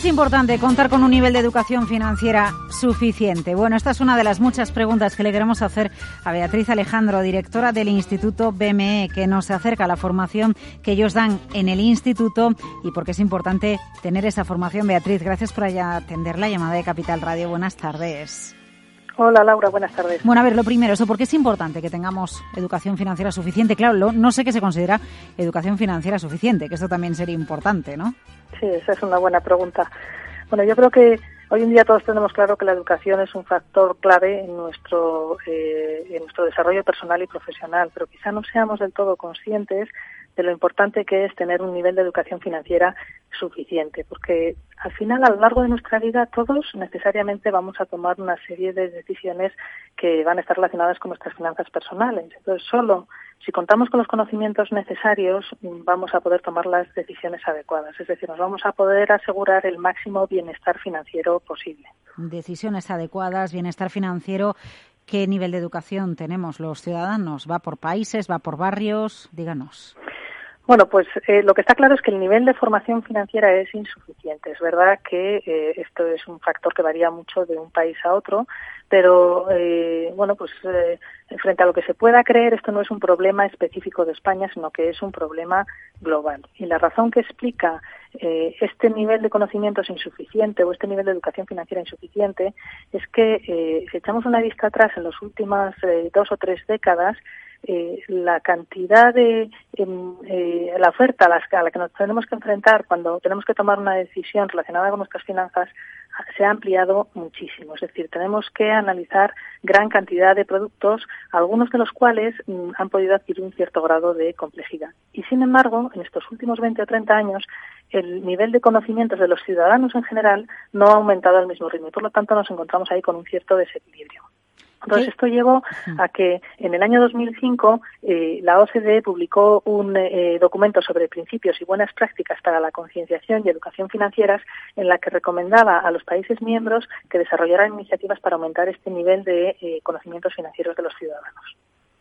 es importante contar con un nivel de educación financiera suficiente? Bueno, esta es una de las muchas preguntas que le queremos hacer a Beatriz Alejandro, directora del Instituto BME, que nos acerca a la formación que ellos dan en el instituto y por qué es importante tener esa formación. Beatriz, gracias por atender la llamada de Capital Radio. Buenas tardes. Hola Laura, buenas tardes. Bueno, a ver, lo primero, ¿por qué es importante que tengamos educación financiera suficiente? Claro, no sé qué se considera educación financiera suficiente, que esto también sería importante, ¿no? Sí, esa es una buena pregunta. Bueno, yo creo que hoy en día todos tenemos claro que la educación es un factor clave en nuestro desarrollo personal y profesional, pero quizá no seamos del todo conscientes de lo importante que es tener un nivel de educación financiera suficiente, porque al final, a lo largo de nuestra vida, todos necesariamente vamos a tomar una serie de decisiones que van a estar relacionadas con nuestras finanzas personales. Entonces, solo si contamos con los conocimientos necesarios, vamos a poder tomar las decisiones adecuadas, es decir, nos vamos a poder asegurar el máximo bienestar financiero posible. Decisiones adecuadas, bienestar financiero. ¿Qué nivel de educación tenemos los ciudadanos? ¿Va por países, va por barrios? Díganos. Bueno, pues lo que está claro es que el nivel de formación financiera es insuficiente. Es verdad que esto es un factor que varía mucho de un país a otro, pero frente a lo que se pueda creer, esto no es un problema específico de España, sino que es un problema global. Y la razón que explica este nivel de conocimientos insuficiente o este nivel de educación financiera insuficiente es que si echamos una vista atrás en las últimas 2 o 3 décadas, la cantidad de la oferta a la que nos tenemos que enfrentar cuando tenemos que tomar una decisión relacionada con nuestras finanzas se ha ampliado muchísimo. Es decir, tenemos que analizar gran cantidad de productos, algunos de los cuales han podido adquirir un cierto grado de complejidad. Y sin embargo, en estos últimos 20 o 30 años, el nivel de conocimientos de los ciudadanos en general no ha aumentado al mismo ritmo y por lo tanto nos encontramos ahí con un cierto desequilibrio. Entonces, esto llevó a que en el año 2005 la OCDE publicó un documento sobre principios y buenas prácticas para la concienciación y educación financieras en la que recomendaba a los países miembros que desarrollaran iniciativas para aumentar este nivel de conocimientos financieros de los ciudadanos.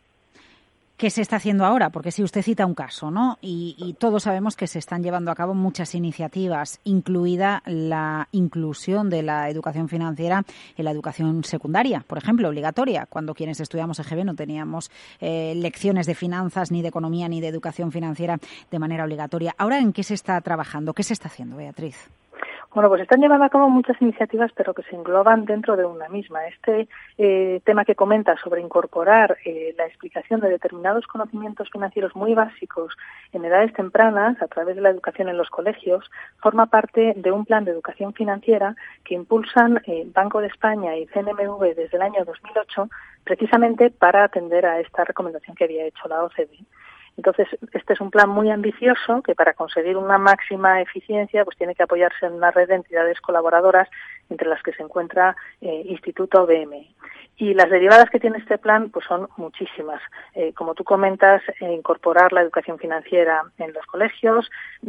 ¿Qué se está haciendo ahora? Porque si usted cita un caso, ¿no? Y todos sabemos que se están llevando a cabo muchas iniciativas, incluida la inclusión de la educación financiera en la educación secundaria, por ejemplo, obligatoria, cuando quienes estudiamos EGB no teníamos lecciones de finanzas, ni de economía, ni de educación financiera de manera obligatoria. ¿Ahora en qué se está trabajando? ¿Qué se está haciendo, Beatriz? Bueno, pues están llevando a cabo muchas iniciativas, pero que se engloban dentro de una misma. Este tema que comenta sobre incorporar la explicación de determinados conocimientos financieros muy básicos en edades tempranas, a través de la educación en los colegios, forma parte de un plan de educación financiera que impulsan Banco de España y CNMV desde el año 2008, precisamente para atender a esta recomendación que había hecho la OCDE. Entonces, este es un plan muy ambicioso que para conseguir una máxima eficiencia pues tiene que apoyarse en una red de entidades colaboradoras entre las que se encuentra Instituto BME. Y las derivadas que tiene este plan pues son muchísimas. Como tú comentas, incorporar la educación financiera en los colegios,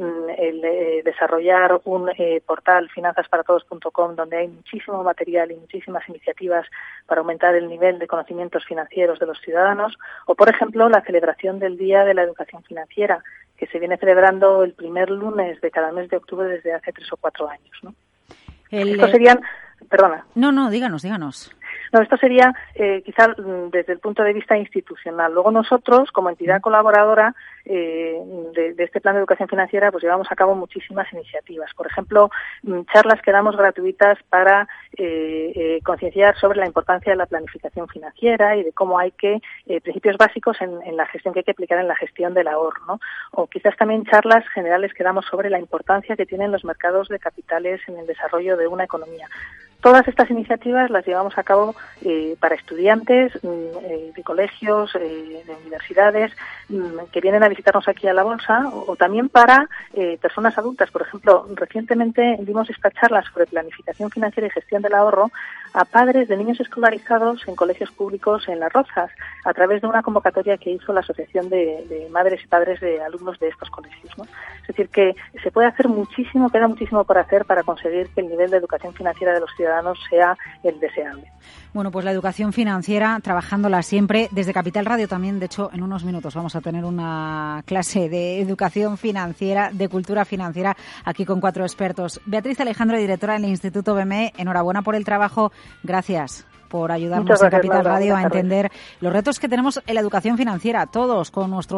desarrollar un portal finanzasparatodos.com donde hay muchísimo material y muchísimas iniciativas para aumentar el nivel de conocimientos financieros de los ciudadanos, o por ejemplo la celebración del Día de la Educación Financiera, que se viene celebrando el primer lunes de cada mes de octubre desde hace 3 o 4 años, ¿no? Estos serían... Perdona. No, díganos. No, esto sería quizá desde el punto de vista institucional. Luego nosotros, como entidad colaboradora de este plan de educación financiera, pues llevamos a cabo muchísimas iniciativas. Por ejemplo, charlas que damos gratuitas para concienciar sobre la importancia de la planificación financiera y de cómo hay que, principios básicos en la gestión que hay que aplicar en la gestión del ahorro, ¿no? O quizás también charlas generales que damos sobre la importancia que tienen los mercados de capitales en el desarrollo de una economía. Todas estas iniciativas las llevamos a cabo para estudiantes de colegios, de universidades que vienen a visitarnos aquí a la Bolsa o también para personas adultas. Por ejemplo, recientemente dimos esta charla sobre planificación financiera y gestión del ahorro a padres de niños escolarizados en colegios públicos en Las Rozas a través de una convocatoria que hizo la Asociación de Madres y Padres de Alumnos de estos colegios, ¿no? Es decir, que se puede hacer muchísimo, queda muchísimo por hacer para conseguir que el nivel de educación financiera de los ciudadanos sea el deseable. Bueno, pues la educación financiera, trabajándola siempre. Desde Capital Radio también, de hecho, en unos minutos vamos a tener una clase de educación financiera, de cultura financiera, aquí con 4 expertos. Beatriz Alejandro, directora del Instituto BME, enhorabuena por el trabajo. Gracias por ayudarnos a Capital Radio a entender los retos que tenemos en la educación financiera, todos con nuestros